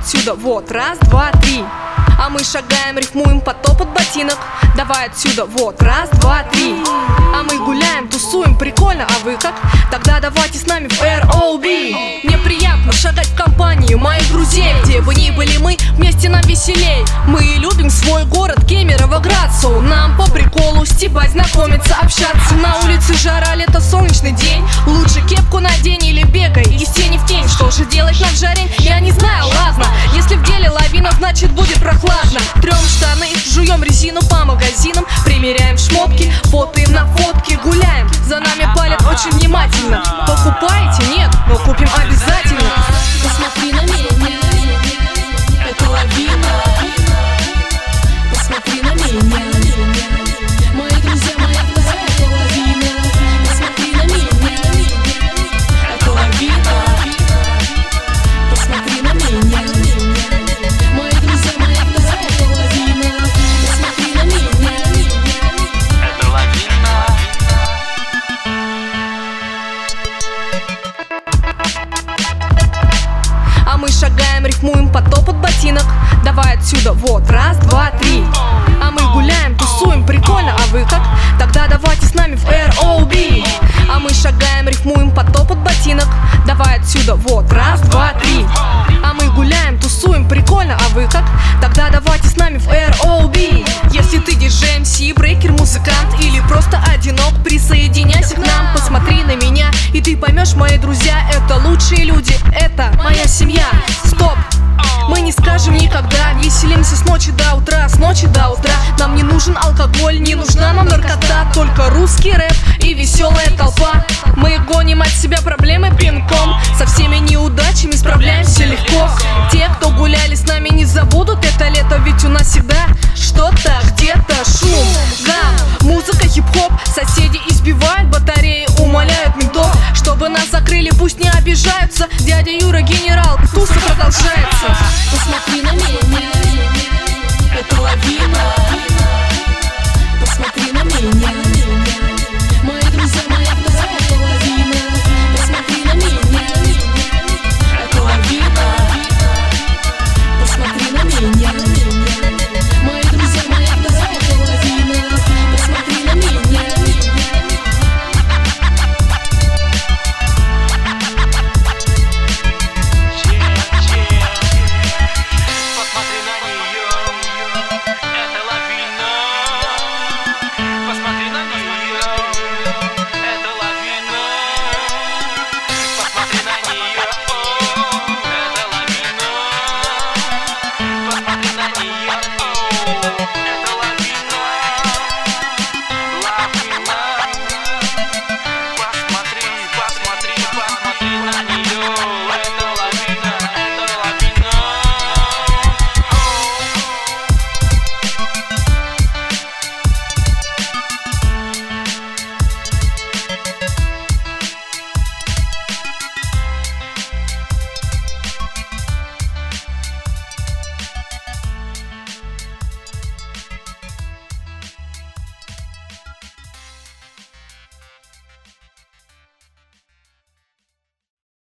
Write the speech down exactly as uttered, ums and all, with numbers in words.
отсюда, вот, раз, два, три. А мы шагаем, рифмуем под топот ботинок. Давай отсюда, вот, раз, два, три. А мы гуляем, тусуем, прикольно, а вы как? Тогда давайте с нами в эр о би. Мне приятно шагать в компанию моих друзей. Где бы ни были мы, вместе нам веселей. Мы любим свой город, Кемерово-Град. So, нам по приколу стебать, знакомиться, общаться. На улице жара, лето, солнечный день. Лучше кепку надень или бегай из тени в тень. Что же делать на жаре? Я не знаю, ладно. Если в деле лавина, значит будет прохладно. Трем штаны, жуем резину по магазинам. Примеряем шмотки, фотоем на фотки. Гуляем, за нами палят очень внимательно. Покупаете? Нет, но купим обязательно. Посмотри на меня, это лавина. Посмотри на меня, мои друзья, моя глаза, это лавина. Посмотри на меня, это лавина. Посмотри на меня, мои друзья, моя глаза, это лавина. Посмотри на меня, это лавина. А мы шагаем, рифмуем под топот ботинок. Давай отсюда, вот, раз, два, три. А мы гуляем, тусуем, прикольно, а вы как? Тогда давайте с нами в эр о би. А мы шагаем, рифмуем под топот ботинок. Давай отсюда, вот, раз, два, три. А мы гуляем, тусуем, прикольно, а вы как? Тогда давайте с нами в эр о би. Если ты диджей, эм си, брейкер, музыкант или просто одинок, присоединяйся к нам, посмотри на меня, и ты поймешь, мои друзья, это лучшие люди, это моя семья. Стоп! Мы не скажем никогда, веселимся с ночи до утра, с ночи до утра. Нам не нужен алкоголь, не нужна нам наркота, только русский рэп и веселая толпа. Мы гоним от себя проблемы пинком, со всеми неудачами справляемся легко. Те, кто гуляли с нами, не забудут это лето, ведь у нас всегда что-то, где-то шум, гам, музыка, хип-хоп. Соседи избивают батареи, умоляют ментов, чтобы нас закрыли, пусть не обижаются. Дядя Юра генерал, туса продолжается. посмотри на меня, это лавина. Посмотри на меня.